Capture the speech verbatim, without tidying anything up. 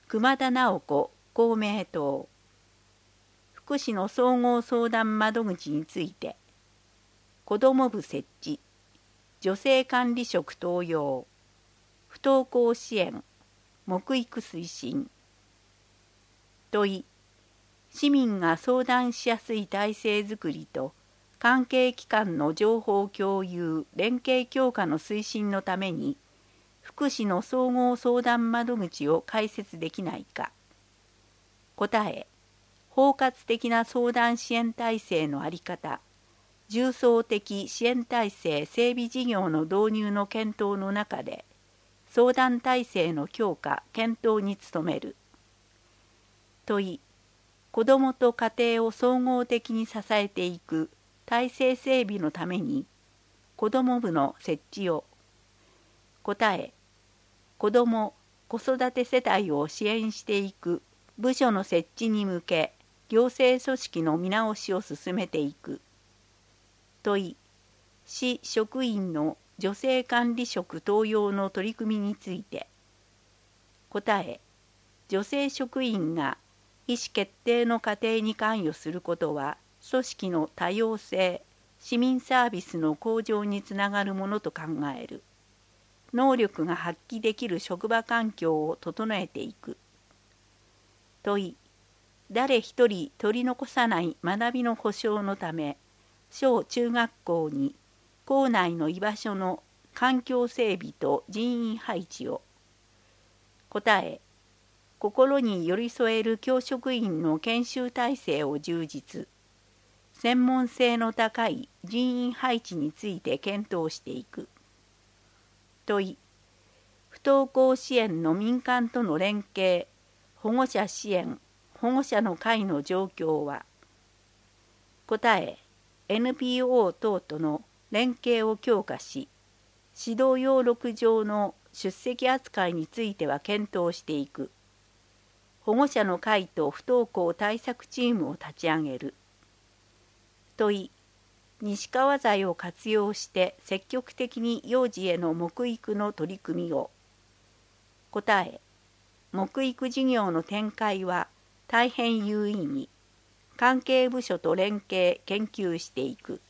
熊田直子公明党。福祉の総合相談窓口について、子ども部設置、女性管理職登用、不登校支援、木育推進。問い、市民が相談しやすい体制づくりと関係機関の情報共有・連携強化の推進のために、福祉の総合相談窓口を開設できないか。答え、包括的な相談支援体制の在り方、重層的支援体制整備事業の導入の検討の中で、相談体制の強化・検討に努める。問い、子どもと家庭を総合的に支えていく体制整備のために、子ども部の設置を。答え、子ども・子育て世帯を支援していく部署の設置に向け、行政組織の見直しを進めていく。問い、市職員の女性管理職登用の取り組みについて。答え、女性職員が意思決定の過程に関与することは、組織の多様性、市民サービスの向上につながるものと考える。能力が発揮できる職場環境を整えていく。問い、誰一人取り残さない学びの保障のため、小中学校に校内の居場所の環境整備と人員配置を。答え、心に寄り添える教職員の研修体制を充実。専門性の高い人員配置について検討していく。問い、不登校支援の民間との連携、保護者支援、保護者の会の状況は。答え、エヌピーオー 等との連携を強化し、指導要録上の出席扱いについては検討していく。保護者の会と不登校対策チームを立ち上げる。問い、西川材を活用して積極的に幼児への木育の取り組みを。答え、木育事業の展開は大変有意義。関係部署と連携・研究していく。